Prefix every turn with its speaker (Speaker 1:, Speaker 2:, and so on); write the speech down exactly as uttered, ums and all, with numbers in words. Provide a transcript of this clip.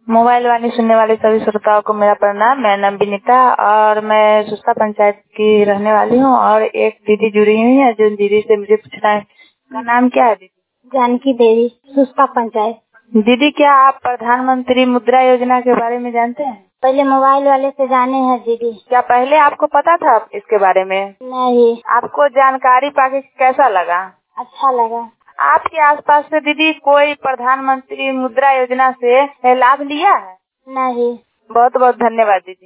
Speaker 1: Mobile वाणी सुनने वाले सभी श्रोताओं को मेरा प्रणाम। मेरा नाम विनीता और मैं सुस्ता पंचायत की रहने वाली हूँ और एक दीदी जुड़ी हुई है जो दीदी से मुझे पूछना है, का नाम क्या है दीदी?
Speaker 2: जानकी देवी, सुस्ता पंचायत।
Speaker 1: दीदी, क्या आप प्रधानमंत्री मुद्रा योजना के बारे में जानते हैं?
Speaker 2: पहले मोबाइल वाले से जाने हैं दीदी।
Speaker 1: क्या पहले आपको पता था इसके बारे में?
Speaker 2: नहीं।
Speaker 1: आपको जानकारी पाके कैसा लगा?
Speaker 2: अच्छा लगा।
Speaker 1: आपके आसपास से दीदी कोई प्रधानमंत्री मुद्रा योजना से लाभ लिया है?
Speaker 2: नहीं।
Speaker 1: बहुत बहुत धन्यवाद दीदी।